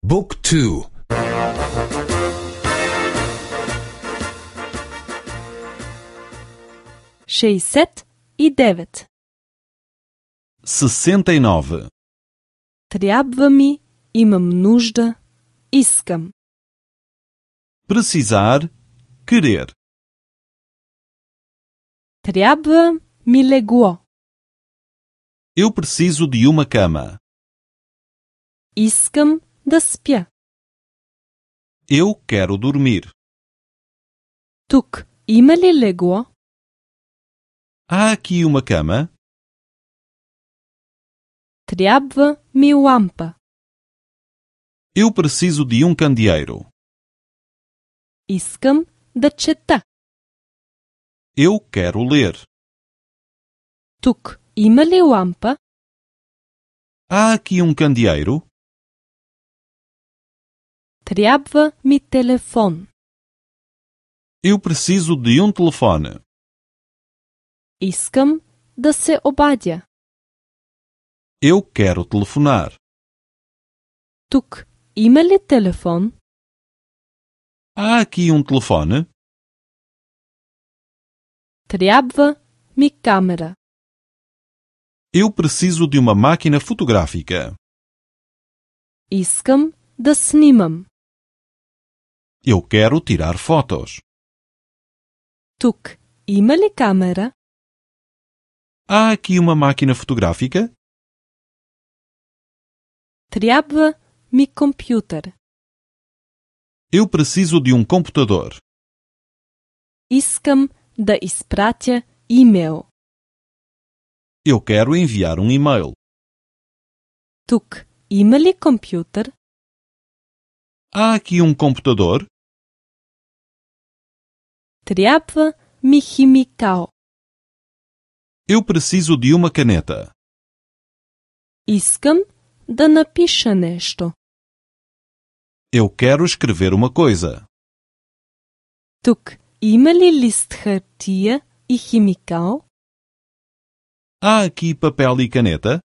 Book 2. 69. 69. Трябва ми, имам нужда, искам. Precisar, querer. Трябва ми легло. Eu preciso de uma cama. Искам да спя. Eu quero dormir. Тук има ли легло? Há aqui uma cama? Трябва ми лампа. Eu preciso de um candeeiro. Искам да чета. Eu quero ler. Тук има ли лампа? Há aqui um candeeiro? Трябва ми телефон. Eu preciso de um telefone. Искам да се обадя. Eu quero telefonar. Тук има ли телефон? Há aqui um telefone? Трябва ми камера. Eu preciso de uma máquina fotográfica. Искам да снимам. Eu quero tirar fotos. Тук има ли камера? Há aqui uma máquina fotográfica? Трябва ми компютър. Eu preciso de um computador. Искам да изпратя имейл. Eu quero enviar um e-mail. Тук има ли компютър? Há aqui um computador? Трябва ми химикал. Eu preciso de uma caneta. Искам да напиша нещо. Eu quero escrever uma coisa. Тук има ли лист хартия и химикал? Há aqui papel e caneta?